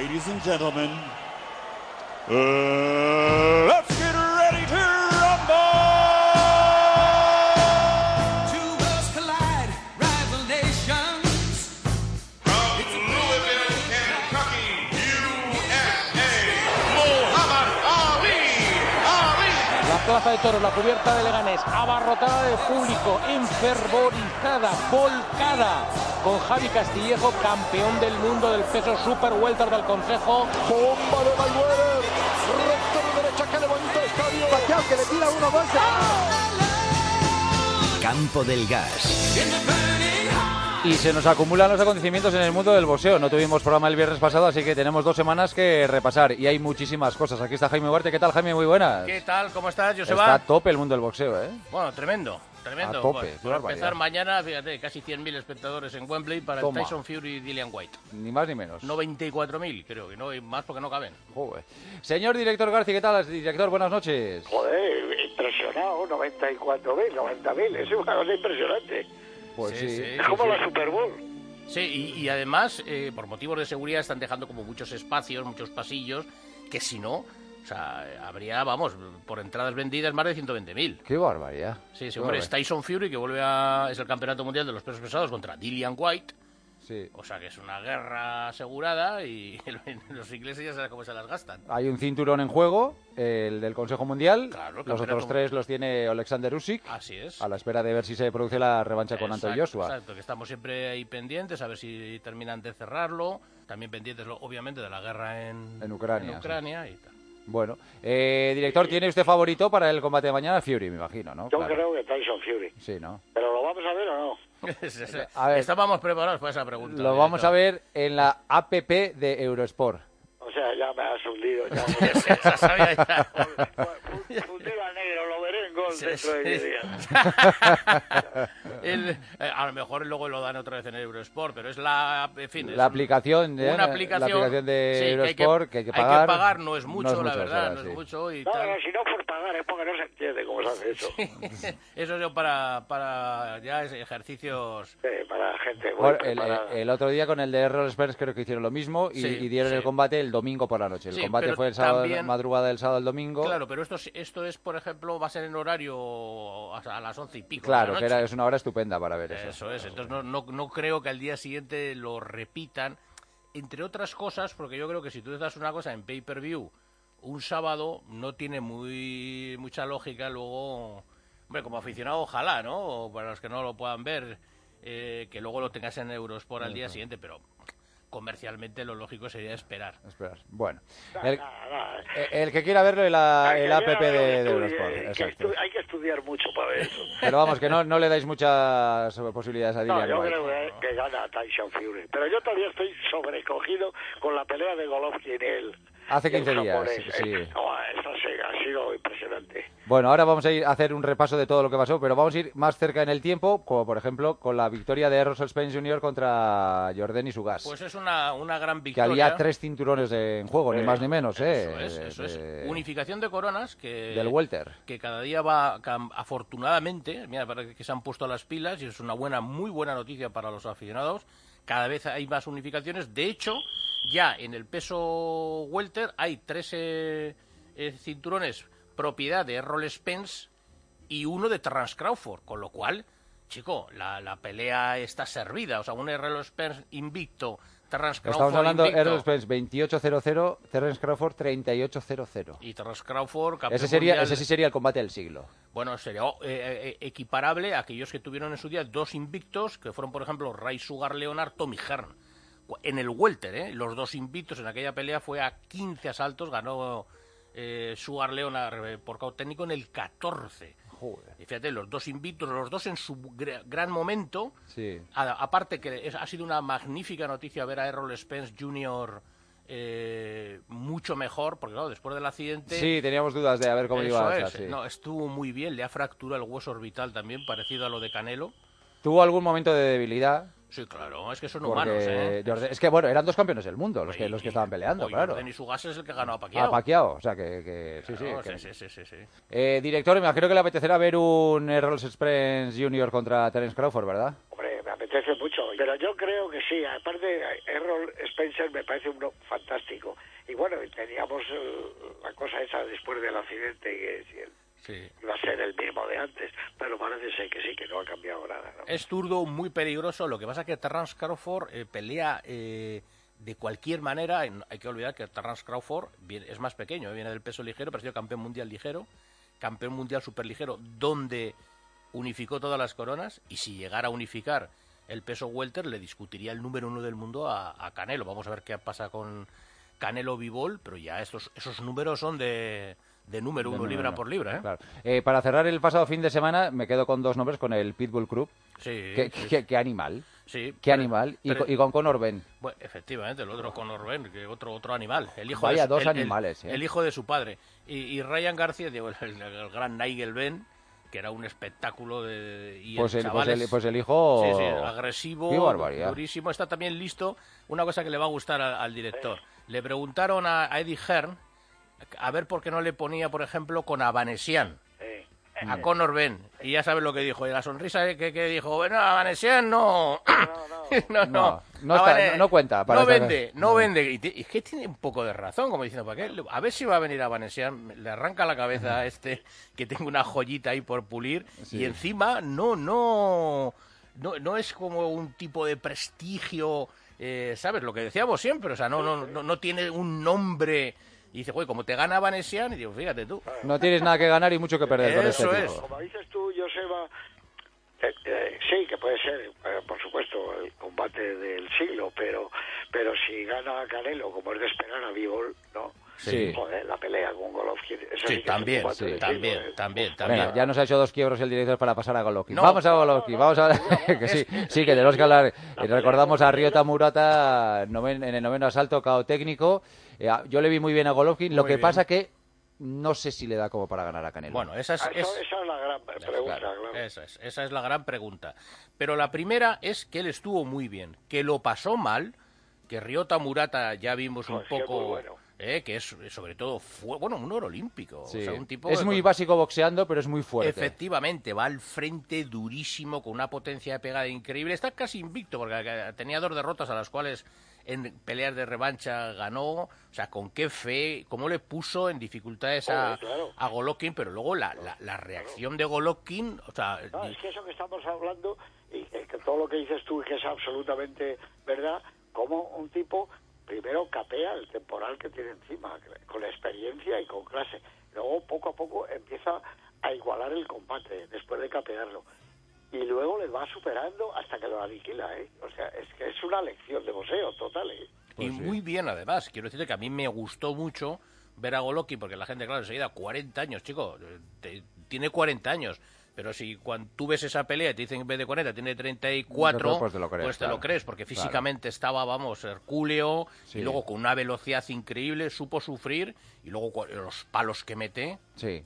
ladies and gentlemen, let's get ready to rumble! Two worlds collide, rival nations. From Louisville, Kentucky, USA, Muhammad Ali. La plaza de toros, la cubierta de Leganés, abarrotada de público, enfervorizada, volcada, con Javi Castillejo, campeón del mundo del peso super welter del Consejo. Bomba de Mayweather, recto de derecha que levanta el estadio. Pacquiao que le tira uno más. Campo del Gas. Y se nos acumulan los acontecimientos en el mundo del boxeo. No tuvimos programa el viernes pasado, así que tenemos 2 semanas que repasar. Y hay muchísimas cosas. Aquí está Jaime Huarte. ¿Qué tal, Jaime? Muy buenas. ¿Qué tal? ¿Cómo estás, Joseba? Está a tope el mundo del boxeo, ¿eh? Bueno, tremendo. A tope. Bueno, por empezar mañana, fíjate, casi 100.000 espectadores en Wembley para el Tyson Fury y Dillian White. Ni más ni menos. 94.000, creo que no hay más porque no caben. Joder. Señor director García, ¿qué tal? Director, buenas noches. Joder, impresionado, 94.000, 90.000, es una cosa impresionante. Pues sí. Es como la Super Bowl. Sí, y además, por motivos de seguridad, están dejando como muchos espacios, muchos pasillos, que si no, o sea, habría, vamos, por entradas vendidas más de 120.000. ¡Qué barbaridad! Sí, hombre, es Tyson Fury, que es el campeonato mundial de los pesos pesados contra Dillian White. Sí. O sea, que es una guerra asegurada y los ingleses ya saben cómo se las gastan. Hay un cinturón en juego, el del Consejo Mundial. Claro, los otros 3 los tiene Alexander Usyk. Así es. A la espera de ver si se produce la revancha con Anthony Joshua. Exacto, que estamos siempre ahí pendientes, a ver si terminan de cerrarlo. También pendientes, obviamente, de la guerra en Ucrania. Y tal. Bueno, director, ¿tiene usted favorito para el combate de mañana? Fury, me imagino, ¿no? Yo creo que Tyson Fury. Sí, ¿no? ¿Pero lo vamos a ver o no? A ver, estábamos preparados para esa pregunta. Lo vamos a ver en la APP de Eurosport. O sea, ya me has hundido. Ya Esa sabía ya. Fundido a negro, lo veré en gol dentro de 10 días. A lo mejor luego lo dan otra vez en Eurosport, pero es la... En fin, la aplicación de una aplicación de Eurosport que hay que pagar. Hay que pagar, no es mucho, la verdad, no es mucho. Y no, tal. no, si no por pagar es porque no se entiende cómo se hace eso. Sí. Eso es para ya ejercicios... Sí, para gente... El otro día con el de Errol Spence creo que hicieron lo mismo y dieron el combate el domingo por la noche. El combate fue el sábado, también, madrugada del sábado al domingo. Claro, pero esto es, por ejemplo, va a ser en horario a las 11 y pico. Claro, de la noche. es una hora estupenda para ver eso. Eso es, entonces no creo que al día siguiente lo repitan, entre otras cosas, porque yo creo que si tú das una cosa en pay-per-view un sábado, no tiene mucha lógica luego, hombre, como aficionado ojalá, ¿no? O para los que no lo puedan ver, que luego lo tengas en Eurosport al día siguiente, pero... comercialmente lo lógico sería esperar. Bueno, el que quiera verlo el APP de Eurosport. Hay que estudiar mucho para ver eso. Pero vamos, que no le dais muchas posibilidades a Dillian White. Yo creo que gana Tyson Fury. Pero yo todavía estoy sobrecogido con la pelea de Golovkin y él. Hace 15 días, sí. Eso ha sido impresionante. Bueno, ahora vamos a ir a hacer un repaso de todo lo que pasó, pero vamos a ir más cerca en el tiempo, como por ejemplo con la victoria de Errol Spence Jr. contra Jordan Ugas. Pues es una gran victoria. Que había 3 cinturones en juego, ni más ni menos, Eso es. Unificación de coronas del welter. Que cada día va, afortunadamente, mira, parece que se han puesto las pilas y es una muy buena noticia para los aficionados. Cada vez hay más unificaciones. De hecho, ya en el peso welter hay 3 cinturones propiedad de Errol Spence y uno de Terence Crawford, con lo cual, chico, la pelea está servida. O sea, un Errol Spence invicto, Terence Crawford estamos hablando de invicto. Errol Spence 28-0-0, Terence Crawford 38-0-0. Y Terence Crawford, campeón ese sí sería el combate del siglo. Bueno, sería equiparable a aquellos que tuvieron en su día 2 invictos, que fueron, por ejemplo, Ray Sugar Leonard, Tommy Hearn. En el welter, los 2 invictos en aquella pelea fue a 15 asaltos, ganó Sugar Leonard por KO técnico en el 14. Joder. Y fíjate, los 2 invictos, los 2 en su gran momento. Sí. Aparte que ha sido una magnífica noticia ver a Errol Spence Jr. Mucho mejor, porque claro, después del accidente... Sí, teníamos dudas de a ver cómo iba a estar. Sí. No, estuvo muy bien, le ha fracturado el hueso orbital también, parecido a lo de Canelo. ¿Tuvo algún momento de debilidad? Sí, claro, es que son humanos, ¿eh? Es que, bueno, eran 2 campeones del mundo los que estaban peleando, claro. Jordan Ugas es el que ganó a Pacquiao. A Pacquiao, o sea que sí, claro, sí. Director, me imagino que le apetecerá ver un Errol Spence Jr. contra Terence Crawford, ¿verdad? Hombre, me apetece mucho. pero yo creo que sí. Aparte, Errol Spencer me parece uno fantástico. Y bueno, teníamos la cosa esa después del accidente, que iba a ser el mismo de antes, pero parece ser que sí, que no ha cambiado nada, ¿no? Es zurdo, muy peligroso. Lo que pasa es que Terrence Crawford pelea de cualquier manera. Hay que olvidar que Terrence Crawford es más pequeño, viene del peso ligero, pero ha sido campeón mundial ligero, campeón mundial superligero, donde unificó todas las coronas, y si llegara a unificar el peso welter le discutiría el número 1 del mundo a Canelo. Vamos a ver qué pasa con Canelo Bivol, pero ya esos números son de número 1 libra por libra, ¿eh? Claro. Para cerrar el pasado fin de semana me quedo con 2 nombres, con el Pitbull Crump. Sí, Qué animal. Sí, qué animal. Y con Conor Benn. Bueno, efectivamente, el otro Conor Benn, que otro animal. El hijo Vaya, de dos animales, el hijo de su padre. Y Ryan García, digo, el gran Nigel Benn, que era un espectáculo pues el hijo agresivo, qué barbaridad, durísimo. Está también listo. Una cosa que le va a gustar al director. Le preguntaron a Eddie Hearn a ver por qué no le ponía, por ejemplo, con Avanesian a Conor Benn, y ya sabes lo que dijo, y la sonrisa que dijo, bueno, Avanesian no cuenta para no vende, y es que tiene un poco de razón, como diciendo, ¿para qué? A ver si va a venir Avanesian, le arranca la cabeza a que tengo una joyita ahí por pulir, y encima no es como un tipo de prestigio, ¿sabes? Lo que decíamos siempre, o sea, no tiene un nombre. Y dice, como te gana Vanessian, y digo, fíjate tú. No tienes nada que ganar y mucho que perder con este tipo. Como dices tú, Joseba, sí, que puede ser, por supuesto, el combate del siglo, pero si gana Canelo, como es de esperar a Bivol, ¿no? Sí. Joder, la pelea con Golovkin. Sí, también. Bueno, ya nos ha hecho 2 quiebros el director para pasar a Golovkin. Vamos a Golovkin, vamos a que sí, que tenemos que hablar. Recordamos a Ryota Murata en el 9º asalto, KO técnico. Yo le vi muy bien a Golovkin, lo que pasa que no sé si le da como para ganar a Canelo. Bueno, esa es la gran pregunta, claro. Esa es la gran pregunta. Pero la primera es que él estuvo muy bien, que lo pasó mal, que Ryota Murata ya vimos un poco... que es sobre todo un oro olímpico, sí. O sea, un tipo es muy básico boxeando, pero es muy fuerte. Efectivamente, va al frente durísimo, con una potencia de pegada increíble, está casi invicto porque tenía 2 derrotas a las cuales en peleas de revancha ganó, o sea, con qué fe, cómo le puso en dificultades a Golovkin, pero luego la reacción de Golovkin, o sea... No, es que eso que estamos hablando, y que todo lo que dices tú, que es absolutamente verdad, como un tipo... Primero capea el temporal que tiene encima, con experiencia y con clase. Luego, poco a poco, empieza a igualar el combate, después de capearlo. Y luego le va superando hasta que lo aniquila, ¿eh? O sea, es que es una lección de boxeo total, ¿eh? Pues y muy bien, además. Quiero decirte que a mí me gustó mucho ver a Golovkin, porque la gente, claro, enseguida, 40 años, chico, tiene 40 años. Pero si cuando tú ves esa pelea y te dicen en vez de 40 tiene 34, pues te lo crees, porque físicamente estaba, hercúleo, y luego con una velocidad increíble, supo sufrir, y luego los palos que mete. Sí.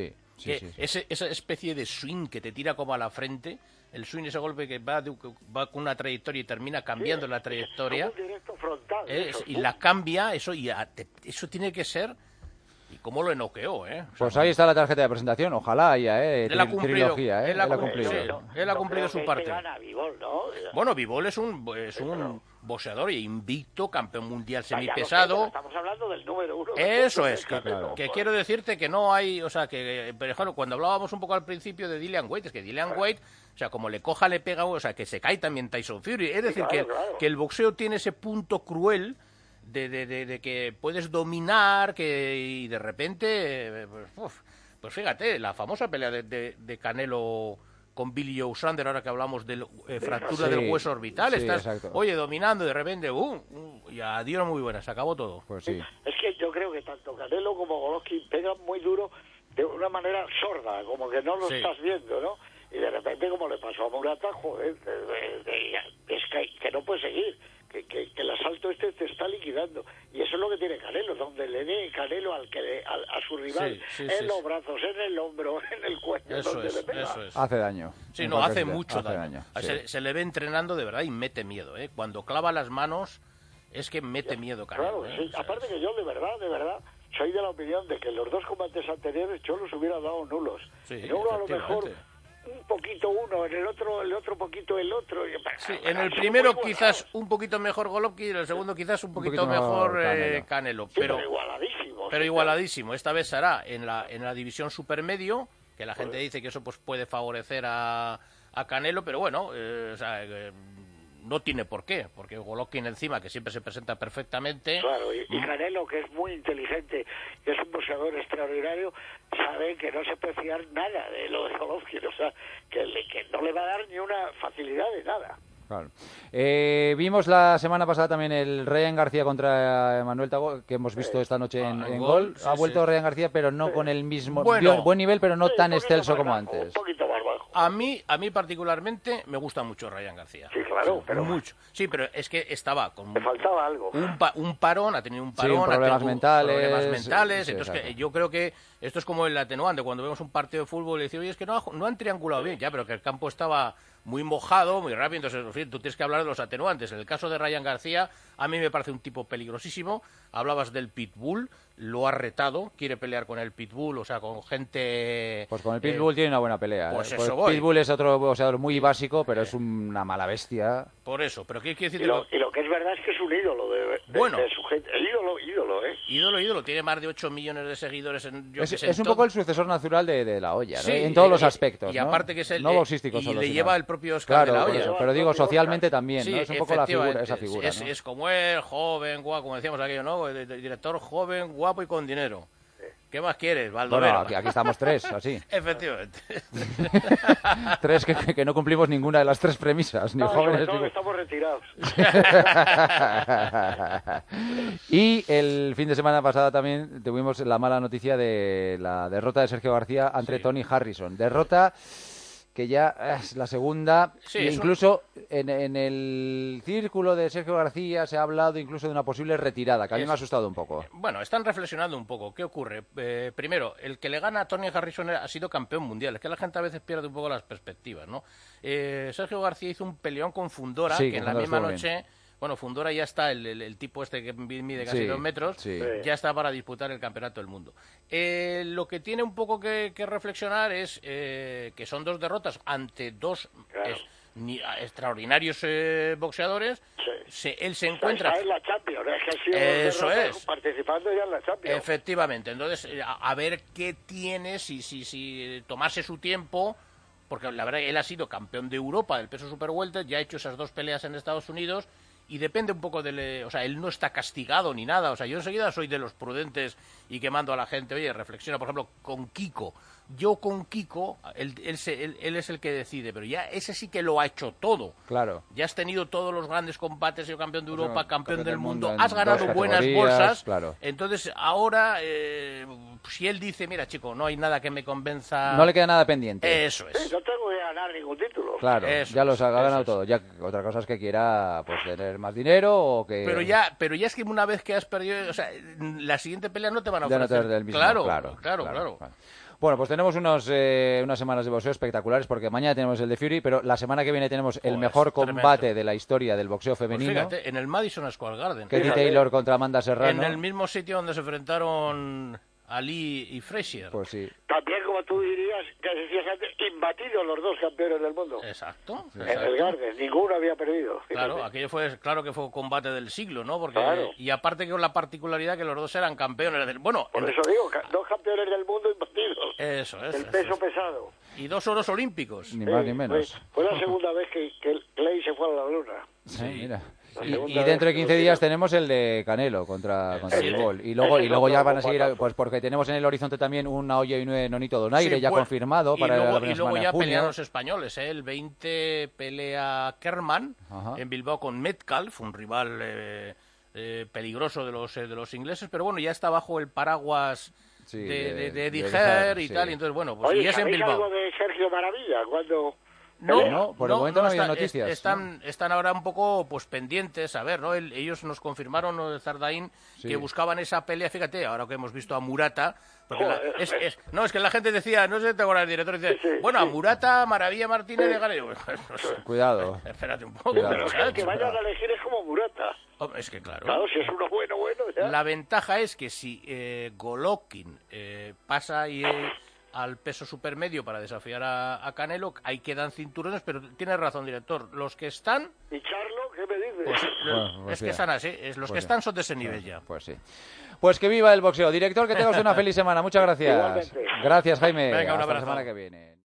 Esa especie de swing que te tira como a la frente, el swing, ese golpe que va con una trayectoria y termina cambiando la trayectoria. Un directo frontal. Y la cambia, eso tiene que ser... ¿Y cómo lo noqueó, O sea, pues ahí está la tarjeta de presentación, ojalá haya, él ha cumplido, trilogía, él ha cumplido su parte. Bivol, ¿no? Bueno, Bivol es un boxeador y invicto, campeón mundial semipesado. Estamos hablando del número 1. Eso es, que quiero decirte que no hay, o sea, que, por ejemplo, cuando hablábamos un poco al principio de Dillian Whyte, es que Dillian Whyte, o sea, como le coja, le pega, o sea, que se cae también Tyson Fury. Es decir, que el boxeo tiene ese punto cruel de que puedes dominar, y de repente, pues fíjate, la famosa pelea de Canelo con Billy Joe Saunders, ahora que hablamos de fractura del hueso orbital, estás, dominando, y de repente, y adiós, muy buena, se acabó todo. Pues sí. Es que yo creo que tanto Canelo como Golovkin pegan muy duro de una manera sorda, como que no lo estás viendo, ¿no? Y de repente, como le pasó a Murata, joder, es que no puede seguir. Que el asalto te está liquidando, y eso es lo que tiene Canelo, donde le dé Canelo a su rival en los brazos, en el hombro, en el cuello, donde le pega. Hace daño. Sí, hace mucho daño. Se le ve entrenando de verdad y mete miedo, cuando clava las manos es que mete miedo Canelo. Claro, sí. Aparte que yo de verdad soy de la opinión de que los 2 combates anteriores yo los hubiera dado nulos. Sí, en uno a lo mejor poquito uno, en el otro poquito el otro. Sí, en el primero quizás un poquito mejor Golovkin, en el segundo quizás un poquito mejor Canelo. Sí, pero igualadísimo. Pero igualadísimo. Esta vez será en la división supermedio, que la gente dice que eso pues puede favorecer a Canelo, pero bueno, no tiene por qué, porque Golovkin encima, que siempre se presenta perfectamente... Claro, y Canelo, que es muy inteligente, que es un boxeador extraordinario, sabe que no se puede fiar nada de lo de Golovkin, o sea, que no le va a dar ni una facilidad de nada. Claro. Vimos la semana pasada también el Ryan García contra Manuel Tago, que hemos visto esta noche en Gol. Ha vuelto Ryan García, pero no con el mismo buen nivel, pero no tan excelso como antes. Un poquito más bajo. A mí particularmente me gusta mucho Ryan García. Sí, claro, pero mucho. Sí, pero es que estaba con le faltaba algo. Un parón, ha tenido un parón, problemas mentales. Sí, entonces yo creo que esto es como el atenuante cuando vemos un partido de fútbol y decimos, oye, es que no han triangulado bien, ya, pero que el campo estaba muy mojado, muy rápido, entonces en fin, tú tienes que hablar de los atenuantes. En el caso de Ryan García, a mí me parece un tipo peligrosísimo. Hablabas del Pitbull, lo ha retado, quiere pelear con el Pitbull, o sea, con gente... Pues con el Pitbull tiene una buena pelea. Pues el eso voy. Pitbull es otro boxeador muy básico, pero es una mala bestia. Por eso, pero ¿qué quiere decir? Y lo que es verdad es que es un ídolo de su gente. Ídolo, tiene más de 8 millones de seguidores es un poco el sucesor natural de La Hoya, ¿no? Sí, en todos los aspectos. Y aparte que es el... no boxístico y solo, le sino... lleva el propio Oscar de La Hoya. Eso, pero digo, socialmente también, sí, ¿no? Es un poco esa figura, ¿no? Es como él, joven, guapo, como decíamos aquello, ¿no? Director joven, guapo y con dinero. ¿Qué más quieres, Baldomero? Bueno, aquí estamos tres, así. Efectivamente. Tres que no cumplimos ninguna de las tres premisas. Ni jóvenes, ni... estamos retirados. Y el fin de semana pasada también tuvimos la mala noticia de la derrota de Sergio García ante Tony Harrison. Derrota que ya es la segunda, incluso en el círculo de Sergio García se ha hablado incluso de una posible retirada, que a mí me ha asustado un poco. Bueno, están reflexionando un poco. ¿Qué ocurre? Primero, el que le gana a Tony Harrison ha sido campeón mundial. Es que la gente a veces pierde un poco las perspectivas, ¿no? Sergio García hizo un peleón con Fundora, que en la misma noche... Bueno, Fundora ya está, el tipo este que mide casi 2 metros, ya está para disputar el campeonato del mundo. Lo que tiene un poco que reflexionar es que son dos derrotas ante dos extraordinarios boxeadores. Él se encuentra... Está en la Champions, Eso es. Participando ya en la Champions. Efectivamente. Entonces, a ver qué tiene, si tomarse su tiempo... Porque la verdad, él ha sido campeón de Europa del peso superwelter, ya ha hecho esas 2 peleas en Estados Unidos... Y depende un poco o sea, él no está castigado ni nada. O sea, yo enseguida soy de los prudentes y que mando a la gente, oye, reflexiona, por ejemplo, con Kiko. Yo con Kiko, él es el que decide, pero ya ese sí que lo ha hecho todo. Claro. Ya has tenido todos los grandes combates, has sido campeón de Europa, campeón del mundo, has ganado buenas bolsas. Claro. Entonces, ahora, si él dice, mira, chico, no hay nada que me convenza... No le queda nada pendiente. Eso es. Sí, no tengo que ganar ningún título. Claro, ya los ha ganado todo. Ya otra cosa es que quiera pues tener más dinero o que... Pero ya es que una vez que has perdido... O sea, la siguiente pelea no te van a ofrecer. Ya no te del mismo. Claro. Bueno, pues tenemos unas semanas de boxeo espectaculares porque mañana tenemos el de Fury, pero la semana que viene tenemos el mejor combate de la historia del boxeo femenino. Pues fíjate, en el Madison Square Garden. Katie Taylor contra Amanda Serrano. En el mismo sitio donde se enfrentaron Ali y Frazier. Pues sí. También, como tú dirías, que decías antes, imbatidos los dos campeones del mundo. Exacto. En el Garden, ninguno había perdido. Claro, aquello fue, claro que fue combate del siglo, ¿no? Porque y aparte que con la particularidad que los dos eran campeones del... Bueno, por eso digo, 2 campeones del mundo imbatidos. Eso es. El peso pesado. Y 2 oros olímpicos. Ni más ni menos. Fue la segunda vez que Clay se fue a la luna. Sí, mira. Y dentro de 15 días tenemos el de Canelo contra Bilbao. Y luego ya van a seguir, pues porque tenemos en el horizonte también una Olla y Nonito Donaire ya confirmado para la primera semana de junio. Y luego ya pelean los españoles, El 20 pelea Kerman en Bilbao con Metcalf, un rival peligroso de los ingleses, pero bueno, ya está bajo el paraguas de Eddie Hearn y tal, y entonces bueno, pues y es en Bilbao. ¿Algo de Sergio Maravilla cuando...? No, por el momento no había noticias. Están ahora un poco pues pendientes, a ver, ¿no? Ellos nos confirmaron, ¿no? De Zardaín, que buscaban esa pelea, fíjate, ahora que hemos visto a Murata, porque es que la gente decía, no sé si te acuerdas, el director dice, bueno, a Murata, Maravilla Martínez de Gane. Cuidado. Espérate un poco. Pero el que vayan a elegir es como Murata. Es que claro. Claro, si es uno bueno, ya. La ventaja es que si Golovkin pasa y al peso supermedio para desafiar a Canelo. Ahí quedan cinturones, pero tiene razón, director. Los que están... ¿Y Charlo? ¿Qué me dices? Pues, es que están así. Los que están son de ese nivel ya. Pues sí. Pues que viva el boxeo. Director, que tengas una feliz semana. Muchas gracias. Igualmente. Gracias, Jaime. Venga, un Hasta la abrazo. semana que viene.